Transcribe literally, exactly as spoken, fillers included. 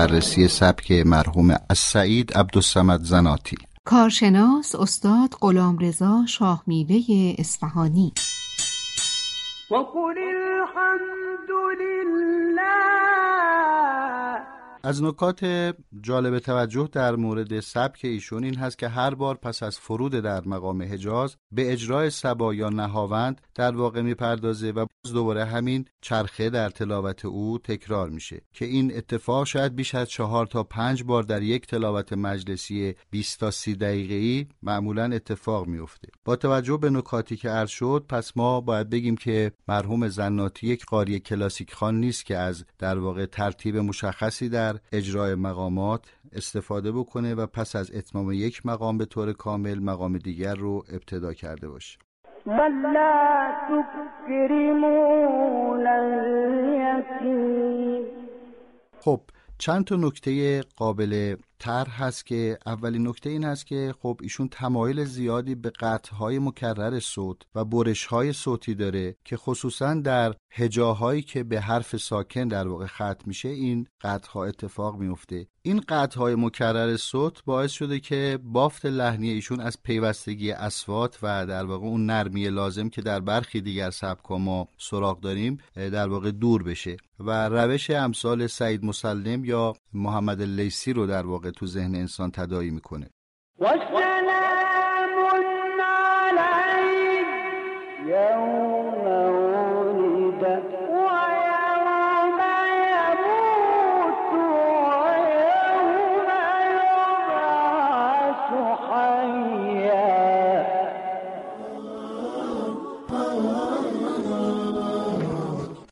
بررسی سبک مرحوم السعید عبدالصمد زناتی. کارشناس استاد غلامرضا شاهمیوه اصفهانی. از نکات جالب توجه در مورد سبک ایشون این هست که هر بار پس از فرود در مقام حجاز به اجرای صبا یا نهاوند در واقع میپردازه و باز دوباره همین چرخه در تلاوت او تکرار میشه که این اتفاق شاید بیش از چهار تا پنج بار در یک تلاوت مجلسی بیست تا سی دقیقه‌ای معمولا اتفاق میفته. با توجه به نکاتی که عرض شد پس ما باید بگیم که مرحوم زناتی یک قاری کلاسیک خوان نیست که از در واقع ترتیب مشخصی در اجرای مقامات استفاده بکنه و پس از اتمام یک مقام به طور کامل مقام دیگر رو ابتدا کرده باشه. خب چند تا نکته قابل طرح هست که اولین نکته این هست که خب ایشون تمایل زیادی به قطعهای مکرر صوت و برشهای صوتی داره که خصوصا در هجاهایی که به حرف ساکن در واقع ختم میشه این قطعها اتفاق میفته. این قطعهای مکرر صوت باعث شده که بافت لحنی ایشون از پیوستگی اصوات و در واقع اون نرمی لازم که در برخی دیگر سبک‌ها ما سراغ داریم در واقع دور بشه و روش امثال سعید مسلم یا محمد اللیثی رو در واقع تو ذهن انسان تداعی میکنه. و سلام علیک یوم